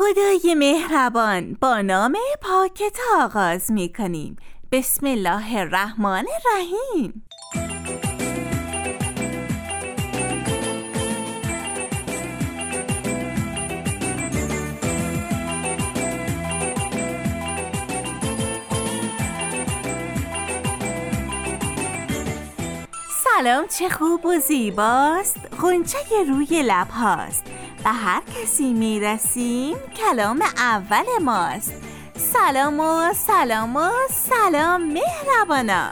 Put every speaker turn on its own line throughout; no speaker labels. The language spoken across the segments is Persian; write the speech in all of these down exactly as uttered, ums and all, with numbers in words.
خدای مهربان، با نام پاکت آغاز می کنیم. بسم الله الرحمن الرحیم. سلام، چه خوب و زیباست، غنچه روی لب هاست. به هر کسی میرسیم کلام اول ماست. سلام و سلام و سلام مهربانا.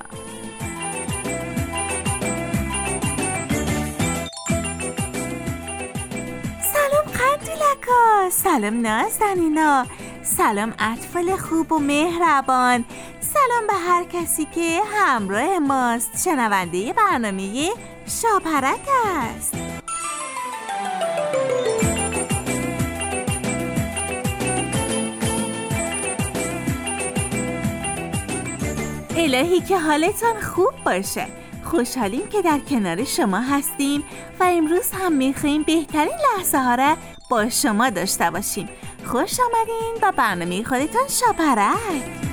سلام قندیلکا، سلام نازنینا، سلام اطفال خوب و مهربان. سلام به هر کسی که همراه ماست، شنونده برنامه شاپرک است. الهی که حالتان خوب باشه. خوشحالیم که در کنار شما هستیم و امروز هم میخواییم بهترین لحظه ها را با شما داشته باشیم. خوش آمدین با برنامه خودتان شاپرک.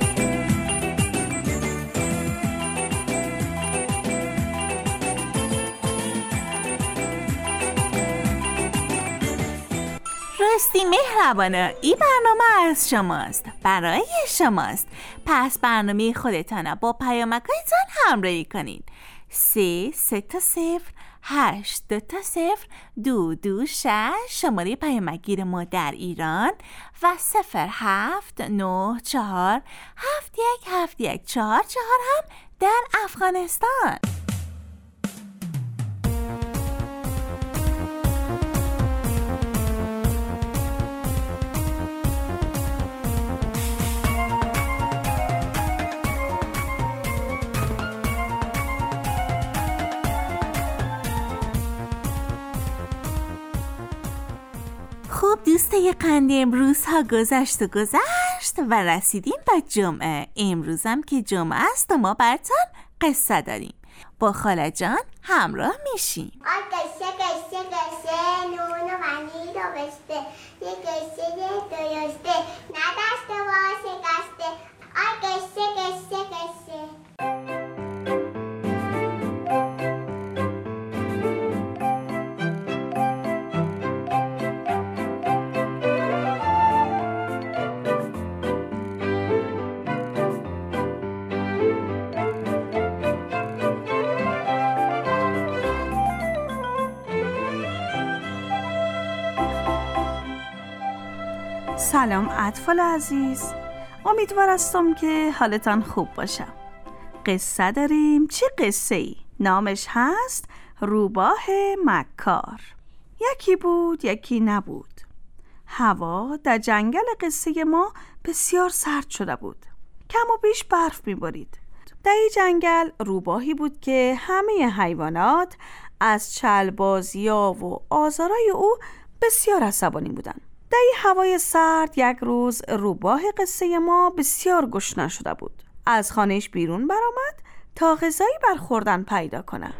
راستی مهربانا، این برنامه از شماست، برای شماست. پس برنامه خودتان با پیامکایتان همراهی کنید. سه سه تا صفر هشت دو تا صفر دو دو شش شماره پیامکگیر ما در ایران و صفر هفت نه چهار هفت یک هفت یک چهار چهار هم در افغانستان. خوب دوستای قندی، امروز ها گذشت و گذشت و رسیدیم به جمعه. امروزم که جمعه است و ما براتون قصه داریم. با خاله جان همراه میشیم.
آی قصه قصه قصه نونو منی رو بسته، یه قصه درسته ندسته و شکسته. آی قصه قصه قصه.
سلام اطفال عزیز، امیدوار هستم که حالتان خوب باشه. قصه داریم. چه قصه ای؟ نامش هست روباه مکار. یکی بود یکی نبود. هوا در جنگل قصه ما بسیار سرد شده بود. کم و بیش برف می‌بارید. در این جنگل روباهی بود که همه حیوانات از چلبازی‌ها و آزارای او بسیار عصبانی بودند. در این هوای سرد یک روز روباه قصه ما بسیار گشنه شده بود. از خانهش بیرون برآمد تا غذایی برخوردن پیدا کنه.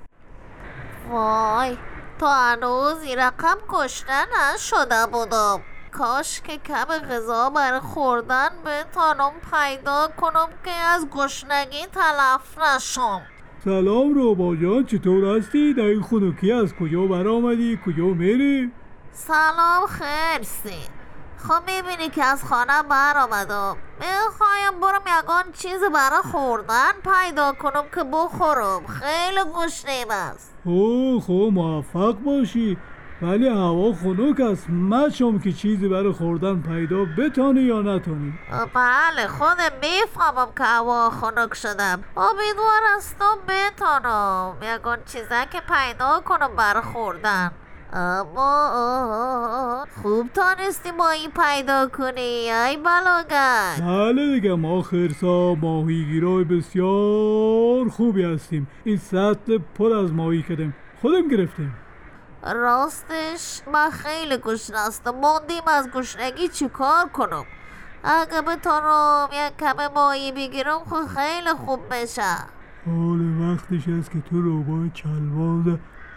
وای، تا هنوز این رقم گشنه نشده بودم. کاش که کم غذا برخوردن بتانم پیدا کنم که از گشنگی تلف نشم.
سلام روباه جان، چطور هستی؟ در این خنکی از کجا برآمدی؟ کجا میری؟
سلام خیرسی. خب میبینی که از خانه بر آمدم. میخوایم برم یکان چیز برای خوردن پیدا کنم که بخورم. خیلی گشنیم است.
اوه خب موفق باشی، ولی هوا خنک است. مچم که چیزی برای خوردن پیدا بتانی یا نتانی.
بله، خودم میفهمم که هوا خنک شدم. امیدوار هستم بتانم یکان چیزی که پیدا کنم برای خوردن. اما خوب تانستی ماهی پیدا کنی ای بلاگرد.
بله دیگه، ما خرسا ماهیگیرای بسیار خوبی هستیم. این سطل پر از ماهی کردیم، خودم گرفتیم.
راستش من خیلی گشنه هستم. موندیم از گشنگی چی کار کنم. اگه بتانم یک کم ماهی بگیرم خود خیلی خوب بشه.
حال وقتش است که تو روباه چلباز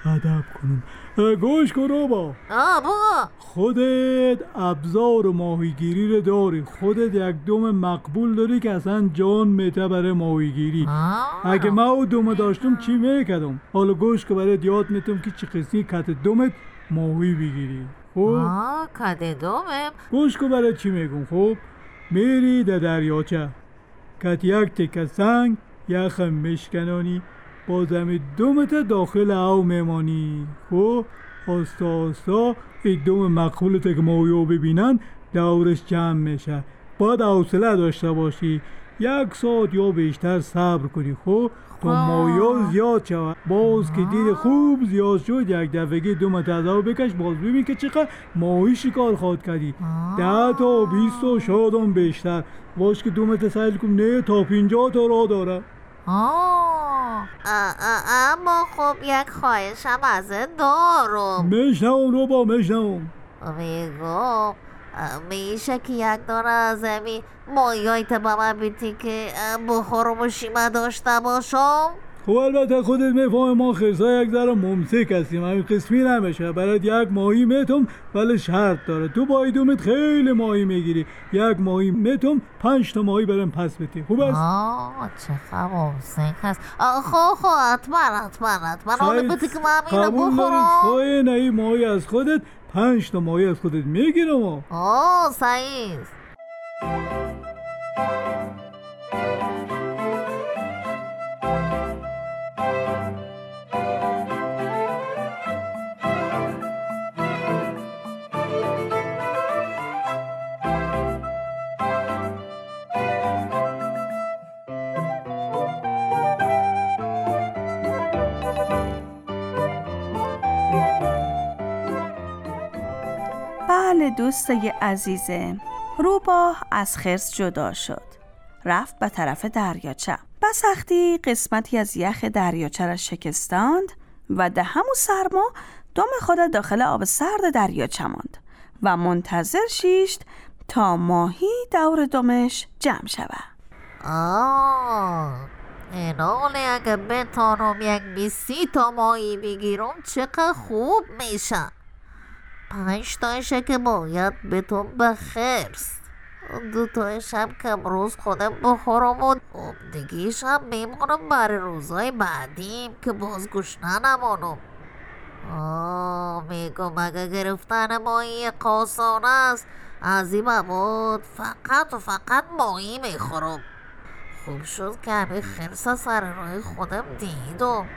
ادب کنم. گوش کن روبا،
آه بگو.
خودت ابزار ماهیگیری رو داری، خودت یک دوم مقبول داری که اصلا جان میته برای ماهیگیری. اگه ما او دوم داشتم چی میکردم؟ حالا گوش که برات یاد میتم که چی قسمی کت دومت ماهی بگیری. خب
آه کت دومم.
گوش که برات چی میگم. خب میری در دریاچه، کت یک تکه سنگ یخم مشکنانی، بازم دومت داخل او میمانی. خب آستا آستا این دوم مقبولت که ماهیو ببینن دورش جمع میشه. باید حوصله داشته باشی، یک ساعت یا بیشتر صبر کنی. خب تا ماهیو زیاد شود. باز که دید خوب زیاد شد، یک دفعه دومت از او بکش، باز ببین که چقدر ماهی شکار خواهد کردی. ده تا بیست تا شاید هم بیشتر. باش که دومت سیل کن، نه تا پینجا تا راه داره.
آه اما خب یک خواهشم ازت دارم.
میشنوم رو با میشنوم.
میگم میشه که یک داره از همین ماهیایت به من بیتی که بخورم و شیمه داشته باشم؟
خب البته خودت میفهمی ما خرسا یک ذره ممسک هستیم، همین قسمی نمیشه. برات یک ماهی میتم ولی شرط داره، تو با ایدومت خیلی ماهی میگیری. یک ماهی میتم پنج تا ماهی برم پس بتی. خوب است؟
آه چقدر ممسک هست. خب خب حتما حتما حتما حالا بتی که من اینو بخورم.
خواهی نه این ماهی از خودت پنج تا ماهی از خودت میگیرم.
آه صحیح.
بله دوستای عزیزم، روباه از خرس جدا شد، رفت به طرف دریاچه. به سختی قسمتی از یخ دریاچه را شکستاند و ده همون سرما دم خود داخل آب سرد دریاچه ماند و منتظر شیشت تا ماهی دور دمش جمع شود.
آه این حالی اگه بتانم یک بیسی تا ماهی بگیرم چقدر خوب میشه. پنج تایشه که باید بتون به خرس، دو تایشم که امروز خودم بخورم و دیگیشم میمونم برای روزای بعدیم که باز گشنه نمانم. آه میگم اگه گرفتن ماهی قاسانه است، از این بعد فقط و فقط ماهی میخورم. خوب شد که همه خرس سر راه خودم دیدم.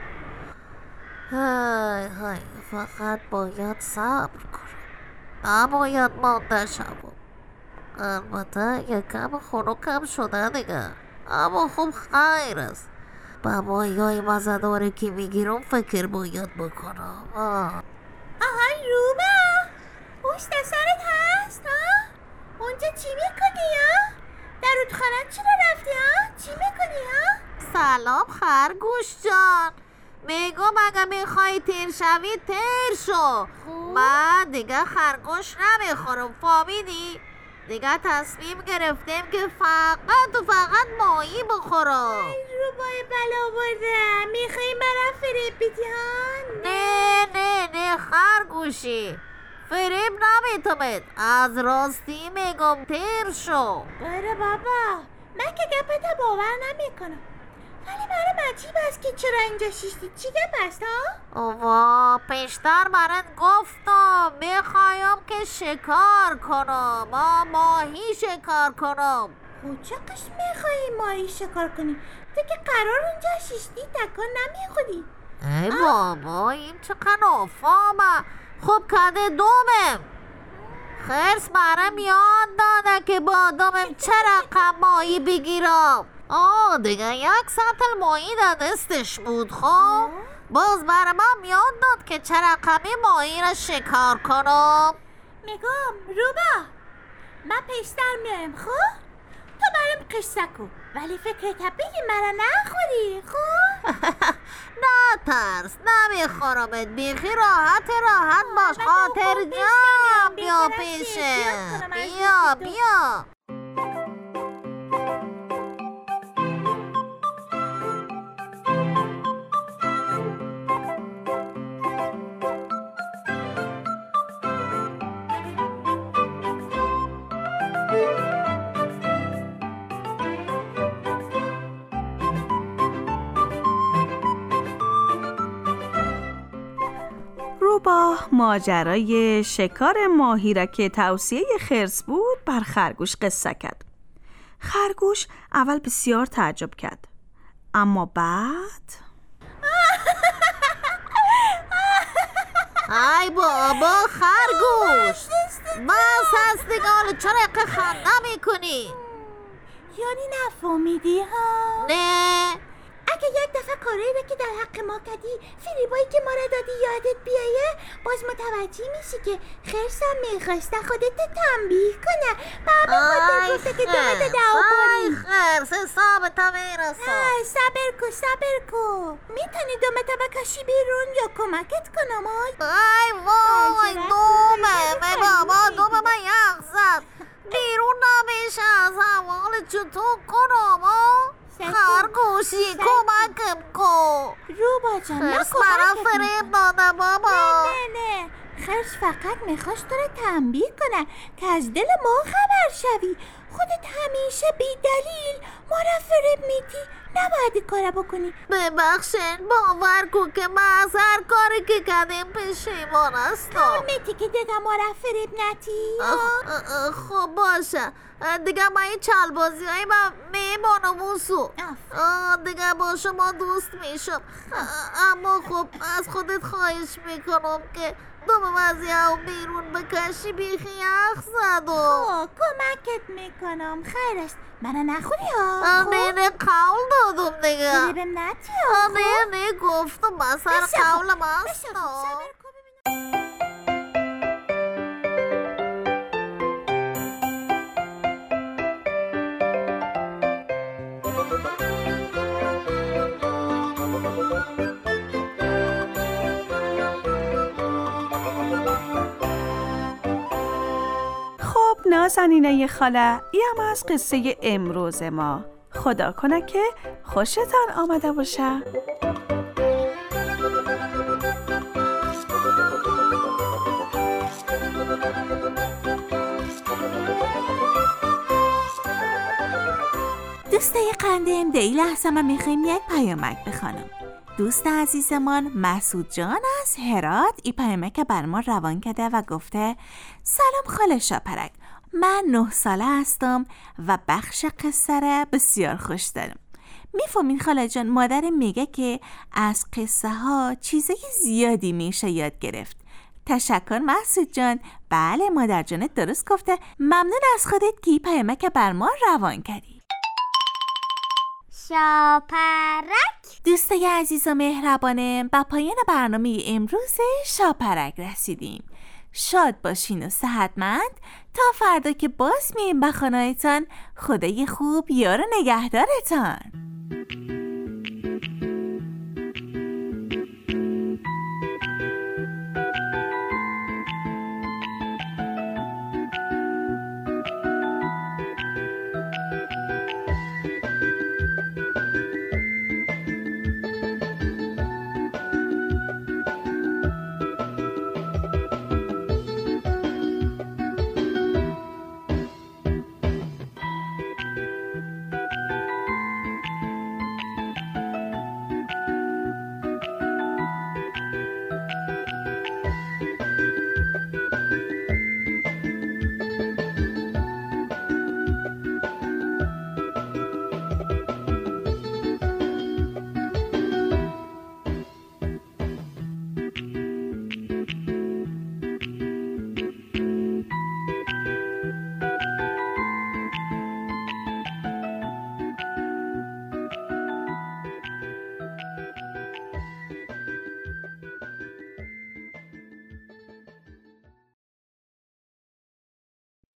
های های فقط باید صبر کنم، نباید مانده شوم. البته یکم خنکم شده دیگه، اما خوب خیر است. با ماهی‌های مزه‌داری که میگیرم فکر باید بکنم.
آهای روبا، پشت سرت هست ها؟ اونجا چی میکنی ها؟ در رودخانه چرا رفتی ها؟ چی میکنی ها؟
سلام خرگوش جان، میگم اگه میخوای تیر شوی تیر شو. من دیگه خرگوش نمیخورم، فهمیدی؟ دیگه تصمیم گرفتیم که فقط و فقط ماهی بخورم.
روبای بلا برده، میخوایی منم فریب بیدی ها؟
نه نه نه خرگوشی، فریب نمیتومید، از راستی میگم تیر شو.
باره بابا، من که گپت باور نمیکنم، ولی برام عجیب است که چرا اینجا شیشتی. چی گپ است ها؟
اوه پیشتر برات گفتم میخوایم که شکار کنم، ما ماهی شکار کنم.
خود چه قسم میخوایی ماهی شکار کنی؟ تو که قرار اونجا شیشتی تکان نمیخوری.
ای بابا این چه نافهمه. خب کده دومم، خرس برام یاد داده که با دومم چه رقم ماهی بگیرم. آه دیگه یک سطل ماهی در دستش بود. خب باز برای من یاد داد که چه رقمی ماهی را شکار کنم.
میگم روبا، من پیشتر میایم خب؟ تو برام قصه کن، ولی فکرت بگی مرا نخوری. خب
نه ترس، نمیخورمت، بیخی راحت راحت باش. خاطر جان بیا پیشم، بیا بیا.
روباه ماجرای شکار ماهی را که توصیه خرس بود بر خرگوش قصه کرد. خرگوش اول بسیار تعجب کرد، اما بعد
ای بابا خرگوش، بس هست دیگه، حالا چرا اقه خنده میکنی؟
یعنی نفهمیدی ها؟
نه.
اگه یک دفعه کاری رو که در حق ما کردی، فریبایی که ما را دادی یادت بیایه، باز متوجه میشی که خرسم میخواسته خودت تنبیه کنه. بابا خودت گفته که دومت دعوا کنی.
ای خرس حسابت میرسه.
صبر کو صبر کو، میتونی دومت بکشی بیرون یا کمکت کنم؟
ای وای دومه، ای بابا دومه من یخ زد، بیرون نمیشه از حوال چطور کنم؟ خرگوشی کمکم کن.
روبا جان نه
خرس برا فریب داده بابا.
نه نه خرس فقط میخواست تو رو تنبیه کنه که از دل ما خبر شوی. خودت همیشه بی دلیل ما را فریب میدی، نباید کار بکنی.
ببخشین، باور کن که من از هر کاری که کردیم پشیمان هستم.
میتی که دیگه ما را فریب ندی؟
خب باشه دیگه، من این چل بازی های من میمانم اوسو دیگه با شما دوست میشم، اما خب از خودت خواهش میکنم که دوم از یه بیرون بکشی، بیخی یخ زد و
کمکت میکنم. خیر است منو نخوری ها.
نه نه قول دادم دیگه.
فریبم ندی ها.
نه نه گفتم من سر قولم هستم.
نازنینه خاله، این هم از قصه امروز ما. خدا کنه که خوشتان آمده باشه.
دوستای قندم، در این لحظه ما میخواییم یک پیامک بخوانم. دوست عزیزمان مسعود جان از هرات این پیامک بر ما روان کرده و گفته: سلام خاله شاپرک، من نه ساله هستم و بخش قصه را بسیار خوش دارم. میفهمین خاله جان، مادر میگه که از قصه ها چیزای زیادی میشه یاد گرفت. تشکر مسعود جان. بله مادر جانت درست گفته. ممنون از خودت که این پیامک بر ما روان کردی.
شاپرک.
دوستای عزیز و مهربانم، به پایان برنامه امروز شاپرک رسیدیم. شاد باشین و صحتمند تا فردا که باز میایم به خانه‌تان. خدای خوب یار و نگهدارتان.